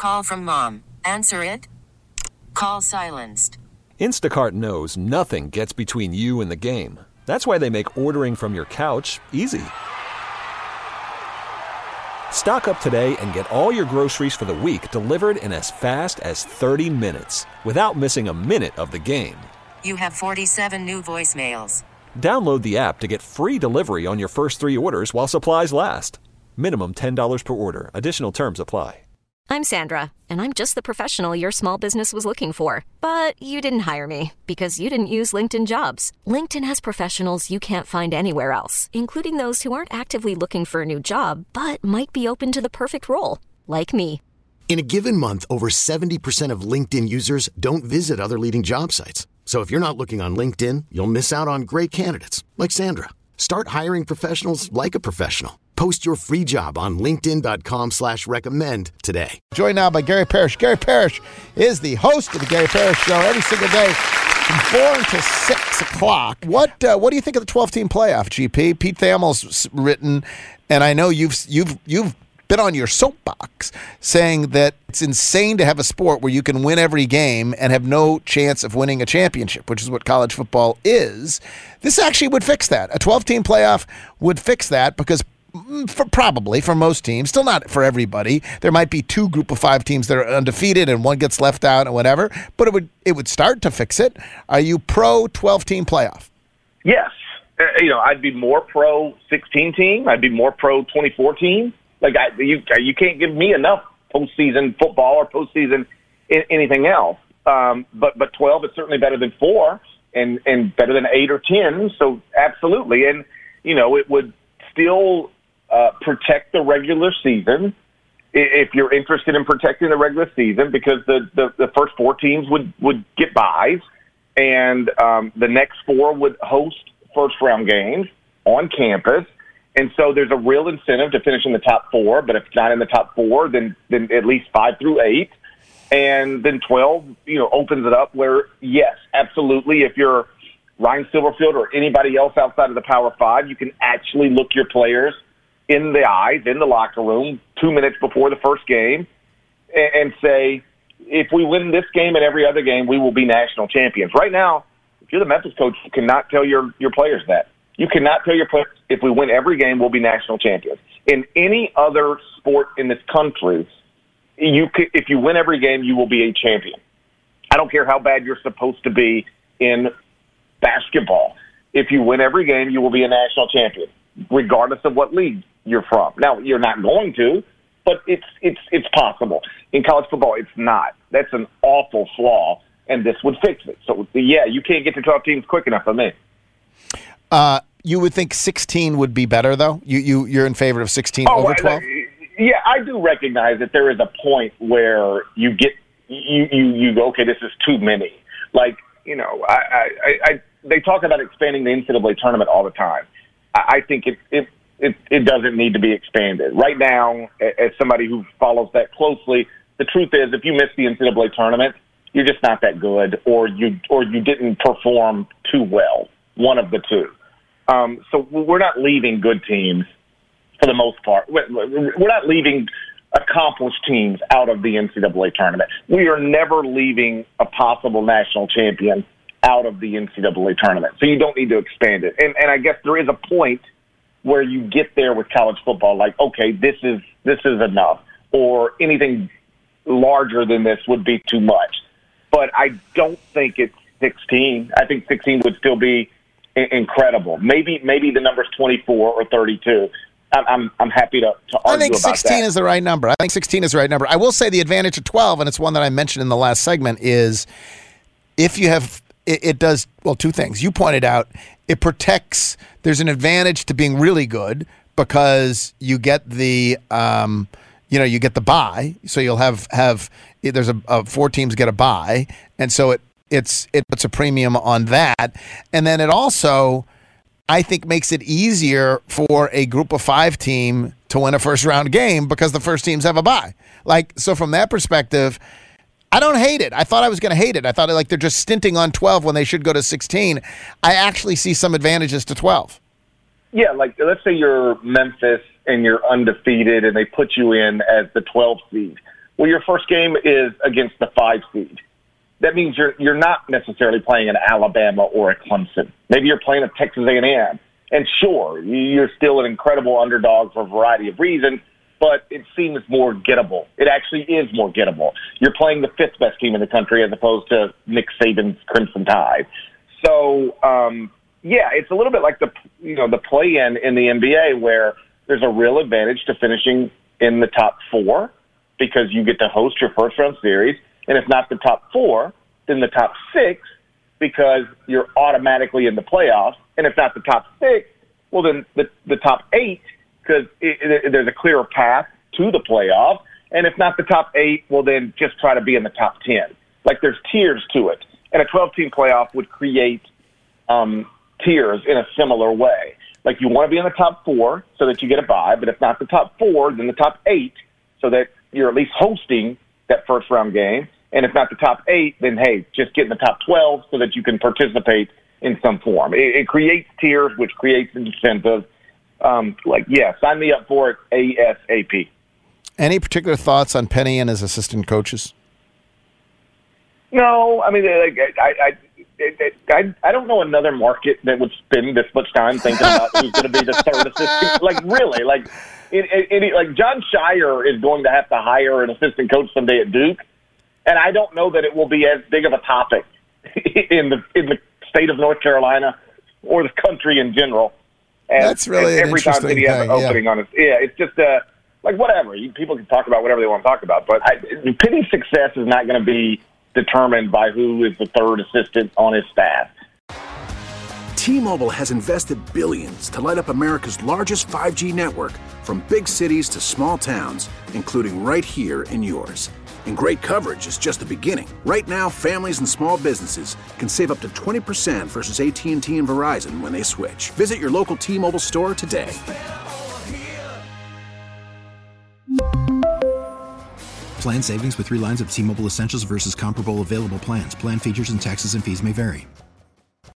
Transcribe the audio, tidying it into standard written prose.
Call from mom. Answer it. Call silenced. Instacart knows nothing gets between you and the game. That's why they make ordering from your couch easy. Stock up today and get all your groceries for the week delivered in as fast as 30 minutes without missing a minute of the game. You have 47 new voicemails. Download the app to get free delivery on your first 3 orders while supplies last. Minimum $10 per order. Additional terms apply. I'm Sandra, and I'm just the professional your small business was looking for. But you didn't hire me because you didn't use LinkedIn Jobs. LinkedIn has professionals you can't find anywhere else, including those who aren't actively looking for a new job, but might be open to the perfect role, like me. In a given month, over 70% of LinkedIn users don't visit other leading job sites. So if you're not looking on LinkedIn, you'll miss out on great candidates like Sandra. Start hiring professionals like a professional. Post your free job on linkedin.com/recommend today. Joined now by Gary Parrish. Gary Parrish is the host of the Gary Parrish Show every single day from 4 to 6 o'clock. What do you think of the 12-team playoff, GP? Pete Thamel's written, and I know you've been on your soapbox saying that it's insane to have a sport where you can win every game and have no chance of winning a championship, which is what college football is. This actually would fix that. A 12-team playoff would fix that because probably for most teams, still not for everybody, there might be 2 group of 5 teams that are undefeated and one gets left out and whatever, but it would start to fix it. Are you pro 12-team playoff? Yes. I'd be more pro 16-team. I'd be more pro 24-team. Like you can't give me enough postseason football or postseason anything else. But 12 is certainly better than 4 and better than 8 or 10. So absolutely, and it would still protect the regular season if you're interested in protecting the regular season, because the first 4 teams would get byes, and the next 4 would host first round games on campus. And so there's a real incentive to finish in the top 4, but if it's not in the top 4, then at least 5 through 8. And then 12, opens it up where, yes, absolutely, if you're Ryan Silverfield or anybody else outside of the Power 5, you can actually look your players in the eyes, in the locker room, 2 minutes before the first game, and say, if we win this game and every other game, we will be national champions. Right now, if you're the Memphis coach, you cannot tell your players that. You cannot tell your players, if we win every game, we'll be national champions. In any other sport in this country, if you win every game, you will be a champion. I don't care how bad you're supposed to be in basketball. If you win every game, you will be a national champion, regardless of what league you're from. Now, you're not going to, but it's possible. In college football, it's not. That's an awful flaw, and this would fix it. So, yeah, you can't get to 12 teams quick enough for me. You would think 16 would be better, though? You're in favor of 16 over 12? Yeah, I do recognize that there is a point where you get you go, okay, this is too many. Like, they talk about expanding the NCAA tournament all the time. I think it doesn't need to be expanded. Right now, as somebody who follows that closely, the truth is if you miss the NCAA tournament, you're just not that good, or you didn't perform too well, one of the two. So we're not leaving good teams for the most part. We're not leaving accomplished teams out of the NCAA tournament. We are never leaving a possible national champion out of the NCAA tournament. So you don't need to expand it. And I guess there is a point where you get there with college football, like, okay, this is enough, or anything larger than this would be too much. But I don't think it's 16. I think 16 would still be incredible. Maybe the number's 24 or 32. I'm happy to argue about that. I think 16 is the right number. I will say the advantage of 12, and it's one that I mentioned in the last segment, is if you have it does, well, 2 things. You pointed out it protects. There's an advantage to being really good because you get the you get the bye. So you'll have there's 4 teams get a bye, and so it puts a premium on that. And then it also, I think, makes it easier for a group of 5 team to win a first round game because the first teams have a bye. So from that perspective, I don't hate it. I thought I was going to hate it. I thought they're just stinting on 12 when they should go to 16. I actually see some advantages to 12. Yeah, let's say you're Memphis and you're undefeated and they put you in as the 12th seed. Well, your first game is against the 5 seed. That means you're not necessarily playing an Alabama or a Clemson. Maybe you're playing a Texas A&M. And sure, you're still an incredible underdog for a variety of reasons, but it seems more gettable. It actually is more gettable. You're playing the 5th best team in the country as opposed to Nick Saban's Crimson Tide. So, yeah, it's a little bit like the play-in in the NBA where there's a real advantage to finishing in the top 4 because you get to host your first-round series. And if not the top 4, then the top 6 because you're automatically in the playoffs. And if not the top 6, well, then the top 8 because there's a clearer path to the playoff. And if not the top 8, well, then just try to be in the top 10. Like there's tiers to it. And a 12-team playoff would create tiers in a similar way. Like you want to be in the top 4 so that you get a bye, but if not the top 4, then the top 8 so that you're at least hosting that first-round game. And if not the top 8, then, hey, just get in the top 12 so that you can participate in some form. It creates tiers, which creates incentives. Sign me up for it ASAP. Any particular thoughts on Penny and his assistant coaches? No, I mean, I don't know another market that would spend this much time thinking about who's going to be the third assistant. Like, really, like John Shire is going to have to hire an assistant coach someday at Duke, and I don't know that it will be as big of a topic in the state of North Carolina or the country in general. And, that's really an every time that he has an opening on it. Yeah, it's just whatever. People can talk about whatever they want to talk about, but Penny's success is not going to be determined by who is the third assistant on his staff. T-Mobile has invested billions to light up America's largest 5G network, from big cities to small towns, including right here in yours. And great coverage is just the beginning. Right now, families and small businesses can save up to 20% versus AT&T and Verizon when they switch. Visit your local T-Mobile store today. Plan savings with 3 lines of T-Mobile Essentials versus comparable available plans. Plan features and taxes and fees may vary.